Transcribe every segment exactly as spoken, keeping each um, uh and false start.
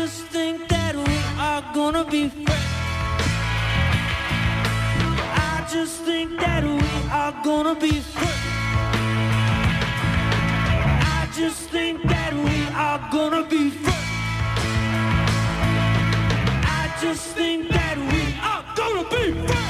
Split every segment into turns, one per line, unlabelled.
just think that we are gonna be friends. I just think that we are gonna be friends. I just think that we are gonna be friends. I just think that we are gonna be friends.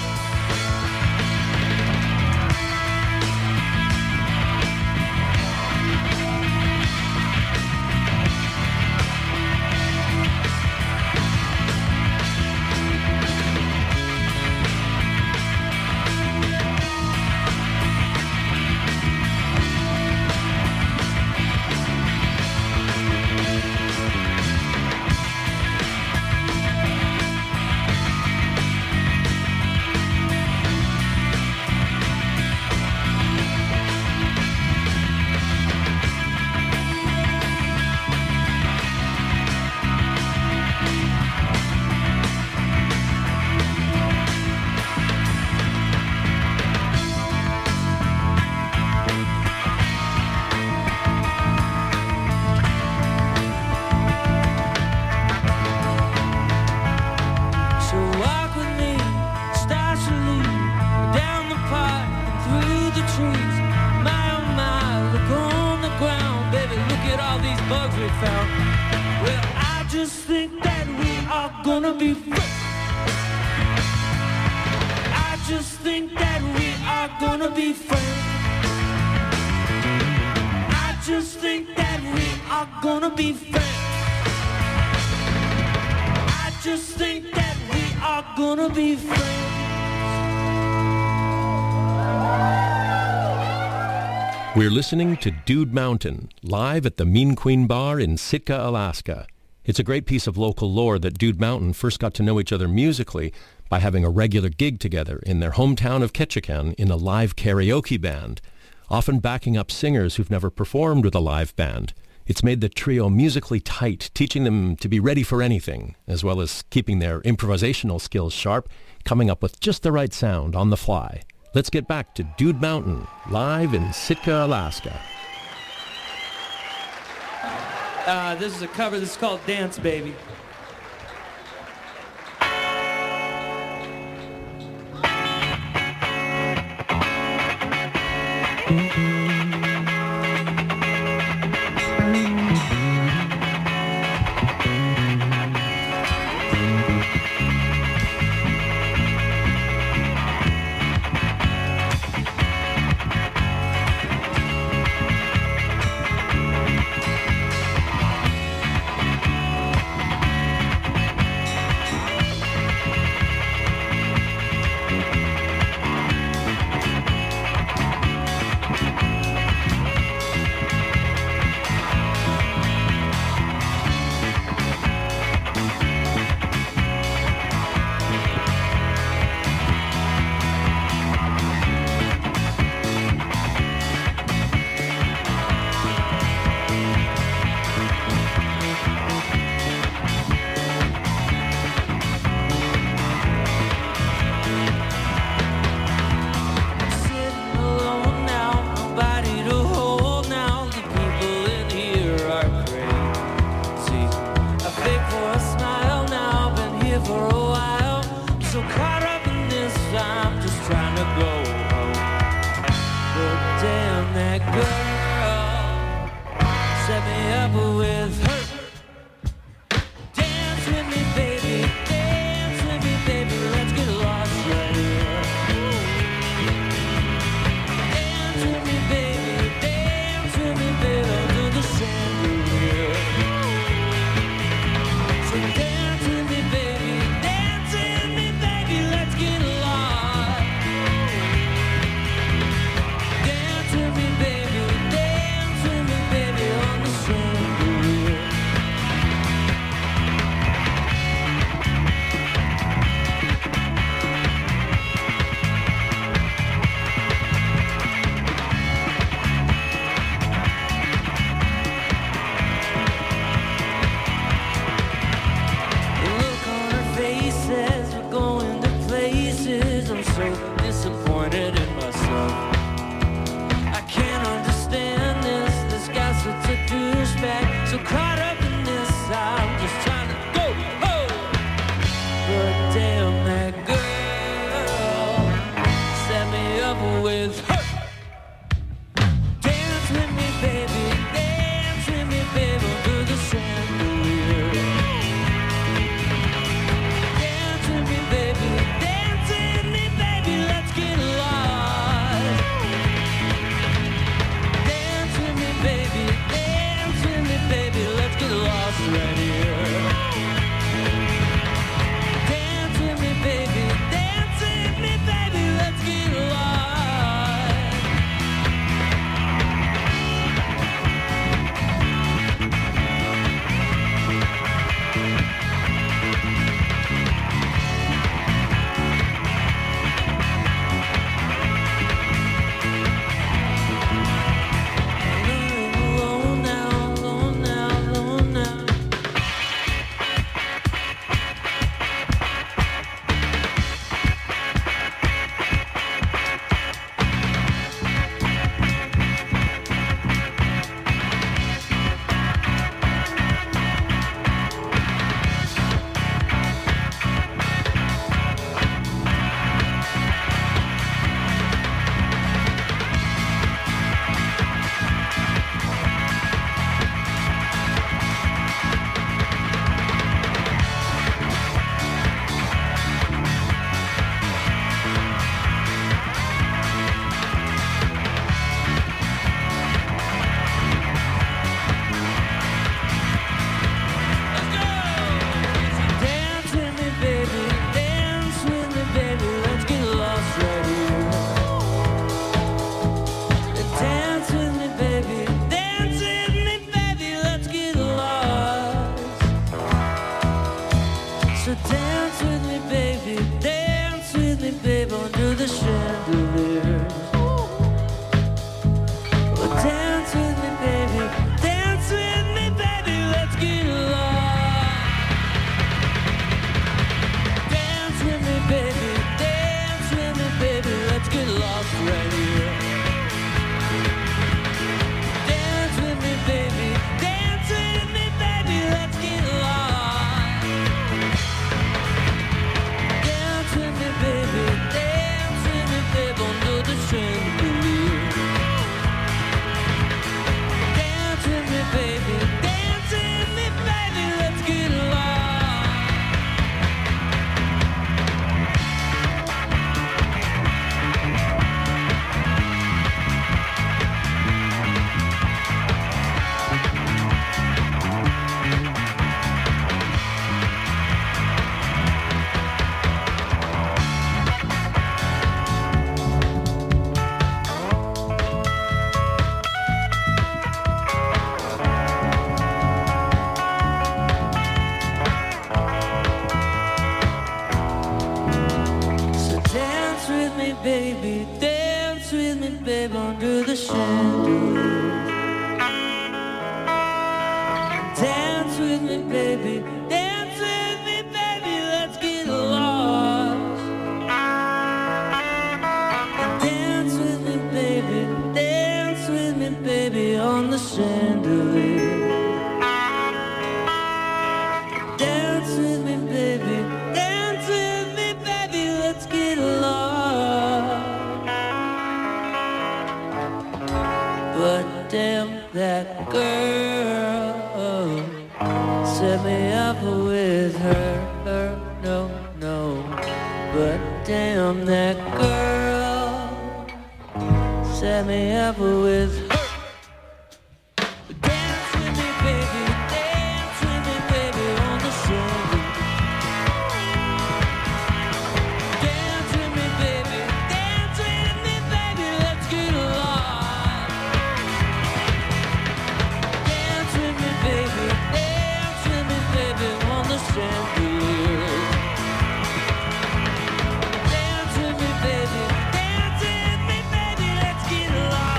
We're listening to Dude Mountain, live at the Mean Queen Bar in Sitka, Alaska. It's a great piece of local lore that Dude Mountain first got to know each other musically by having a regular gig together in their hometown of Ketchikan in a live karaoke band, often backing up singers who've never performed with a live band. It's made the trio musically tight, teaching them to be ready for anything, as well as keeping their improvisational skills sharp, coming up with just the right sound on the fly. Let's get back to Dude Mountain, live in Sitka, Alaska.
Uh, this is a cover. This is called Dance Baby. So dance with me, baby, dance with me, baby, under the chandeliers. Oh, dance with me, baby, dance with me, baby, let's get lost. Dance with me, baby, dance with me, baby, let's get lost right here. Dance with me, baby, dance with me, baby, let's get lost. Dance with me, baby, dance with me, baby, under the chandelier. Dance with me, baby, dance with me, baby, let's get lost. So dance with me, baby, dance with me, baby, under the chandelier. Dance with me, baby, dance with me, baby, let's get lost. Dance with me, baby, dance with me, baby, on the chandelier. Dance with me, baby, dance with me, baby, let's get lost. But damn, that girl set me up with her, her, no, no. But damn, that girl set me up with her. Dance with me, baby, dance with me, baby, on the chandelier. Dance with me, baby, dance with me, baby, let's get lost. Dance with me, baby, dance with me, baby, on the chandelier. Dance with me, baby, dance with me, baby, let's get lost.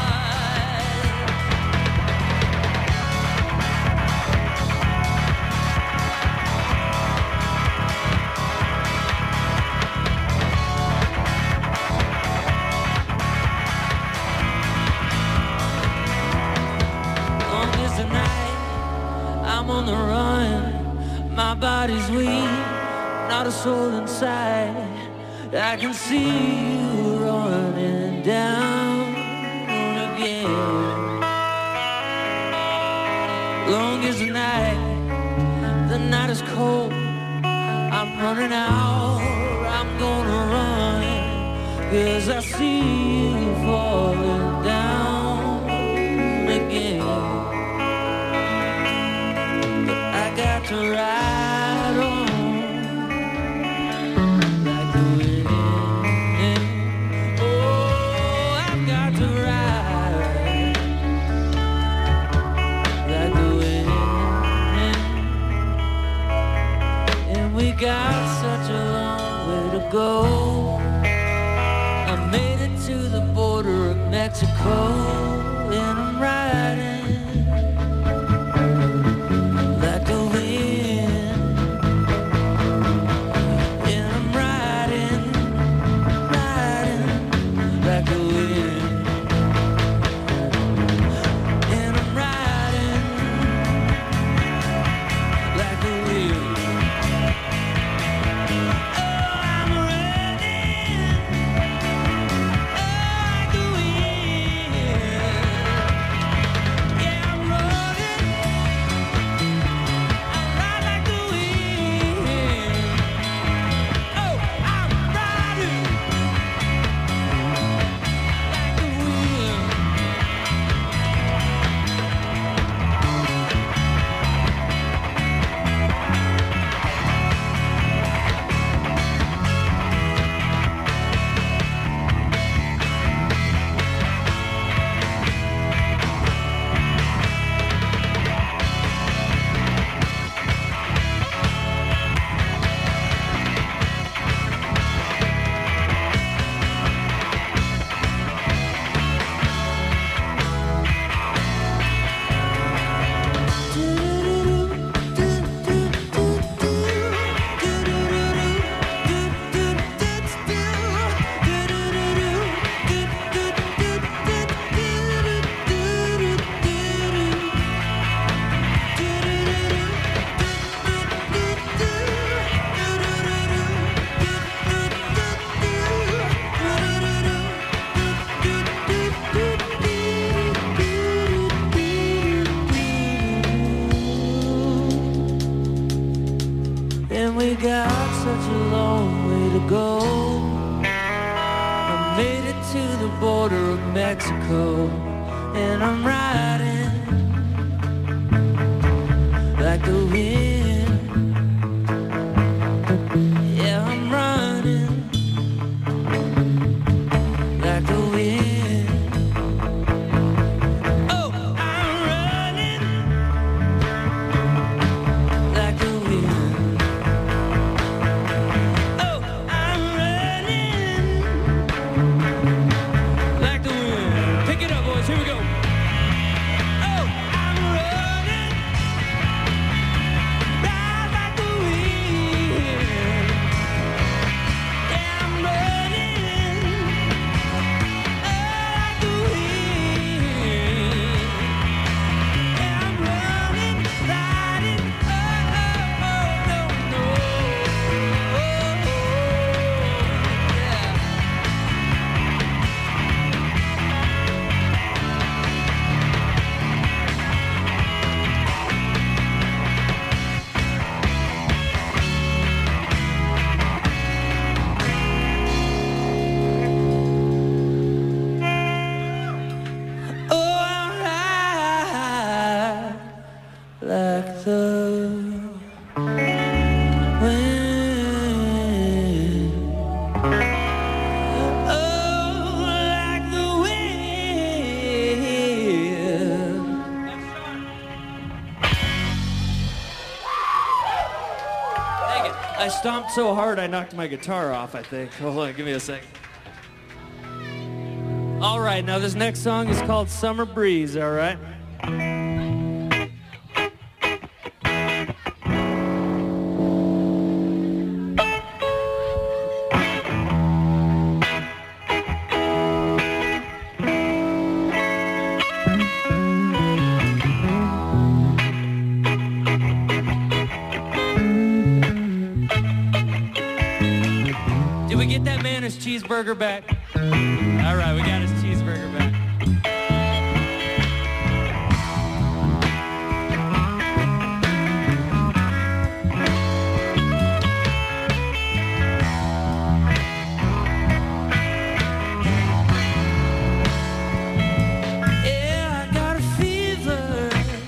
Long as the night, I'm on the run. My body's weak, not a soul inside. I can see you running down again. Long as the night, the night is cold. I'm running out, I'm gonna run. 'Cause I see you falling down again. But I got to ride on like the wind. Oh, I've got to ride like the wind. And we got such a long way to go. I made it to the border of Mexico, and I'm riding like the wind. And I'm riding, riding like the wind. And I'm riding like the wind. Oh, I'm riding like the wind. and we got such a long way to go. I made it to the border of Mexico, and I'm riding like the wind. Yeah, I'm running like the wind. Oh, I'm running like the wind. Oh, I'm running like the wind. Pick it up, boys. Here we go. Oh, I'm running right like the wind. Yeah, I'm running like the wind. Yeah, I'm running, riding. Oh, oh, oh, no, no. Oh, oh, yeah. Oh, I ride like the wind. Oh, like the wind. Dang it. I stomped so hard I knocked my guitar off, I think. Hold on, give me a second. All right, now this next song is called Summer Breeze, all right? Did we get that man his cheeseburger back? All right, we got his cheeseburger back. Yeah, I got a fever.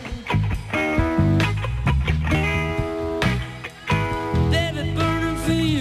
Baby, burning for you.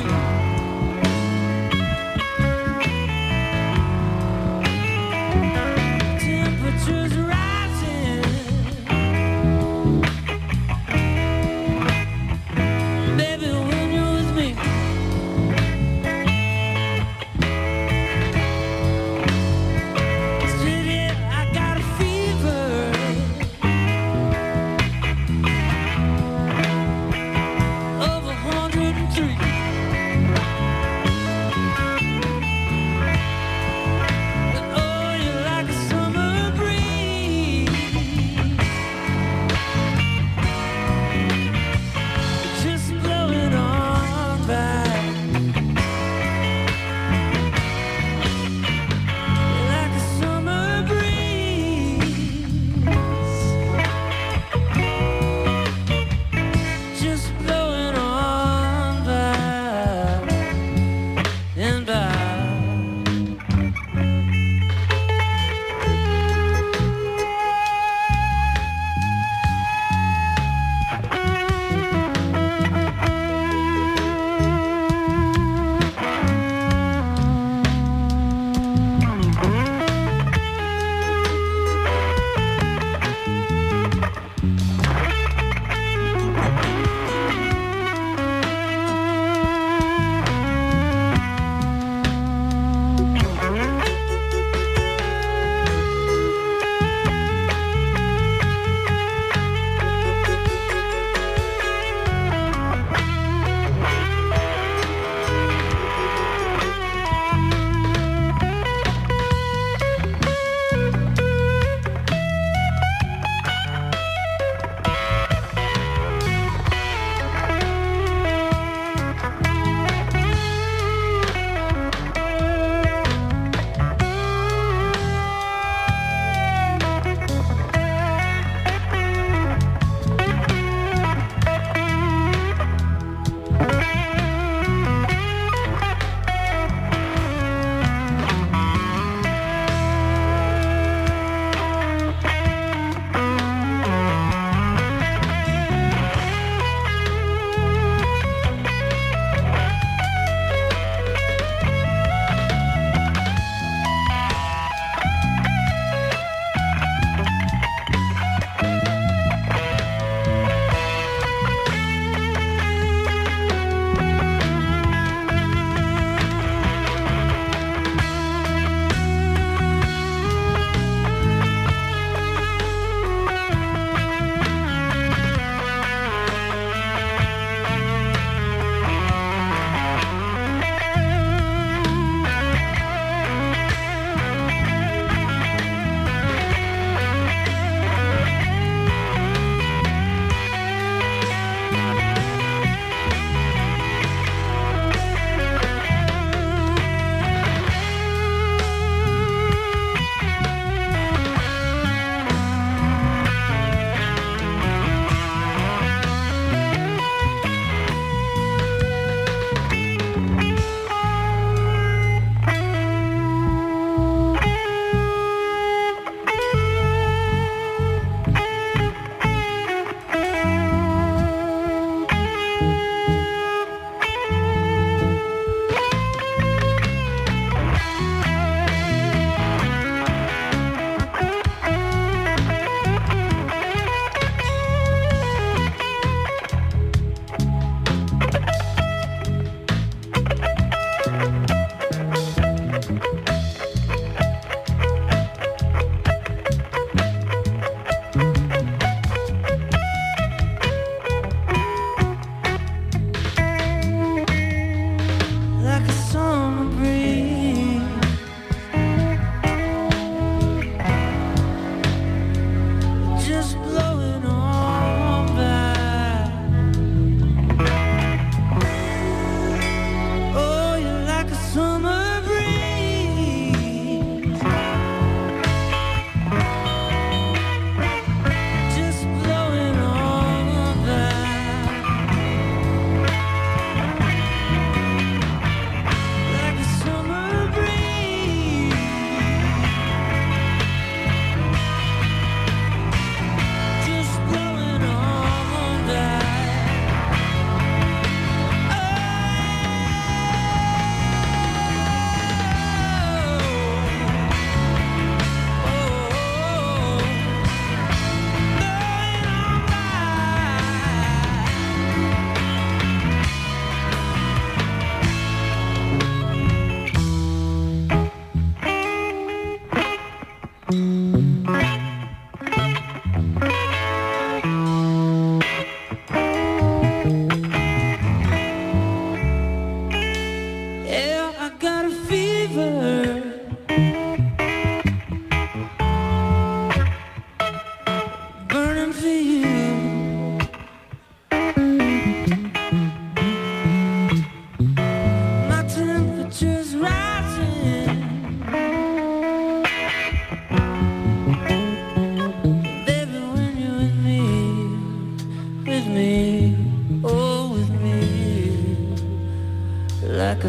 like a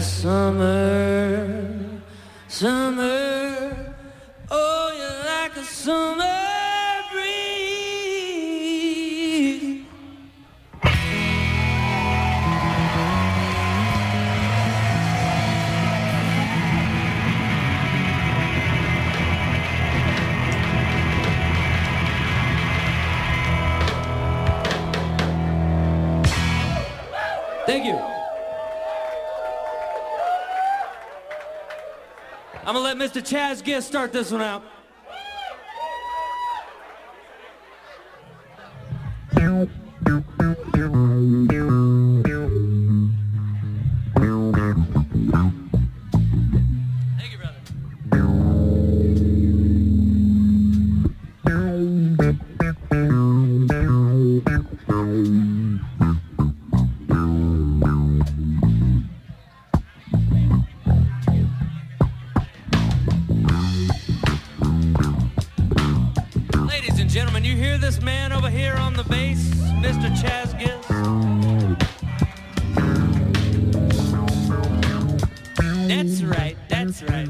summer, summer, oh, you're like a summer breeze.
Thank you. I'm gonna let Mister Chaz Giss start this one out. Thank you, brother. Ladies and gentlemen, you hear this man over here on the bass, Mister Chaz Giss? That's right, that's right.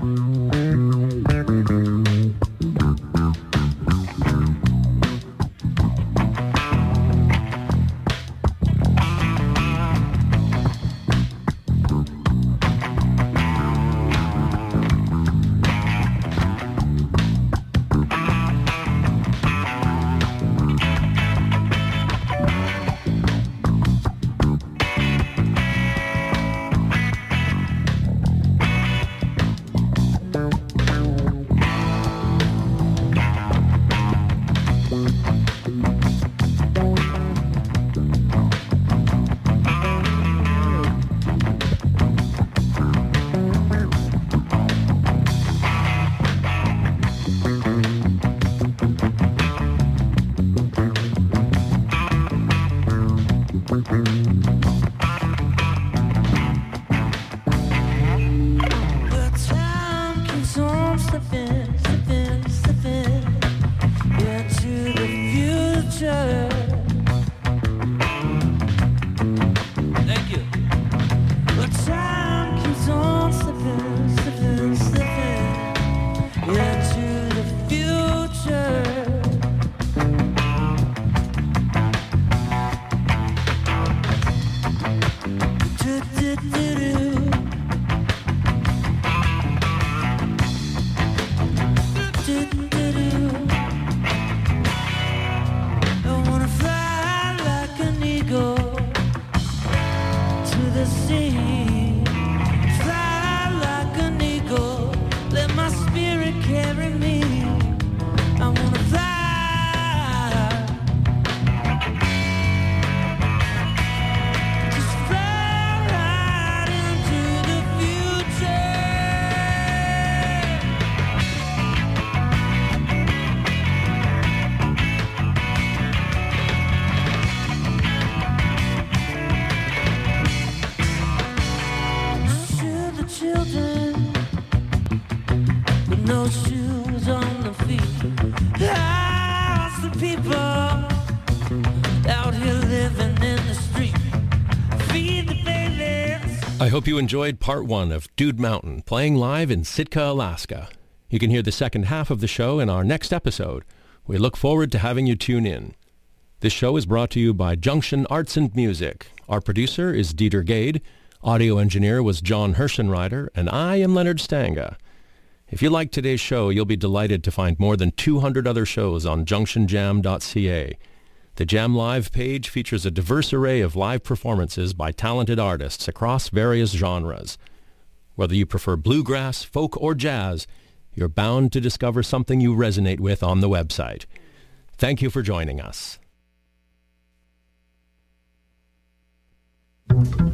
the sea. Fly like an eagle, let my spirit carry me. I wanna fly. Children with no shoes on the feet. Lots of people out here living in the street. Feed the babies.
I hope you enjoyed part one of Dude Mountain, playing live in Sitka, Alaska. You can hear the second half of the show in our next episode. We look forward to having you tune in. This show is brought to you by Junction Arts and Music. Our producer is Dieter Gade. Audio engineer was John Herschenreiter, and I am Leonard Stanga. If you liked today's show, you'll be delighted to find more than two hundred other shows on junction jam dot c a. The Jam Live page features a diverse array of live performances by talented artists across various genres. Whether you prefer bluegrass, folk, or jazz, you're bound to discover something you resonate with on the website. Thank you for joining us.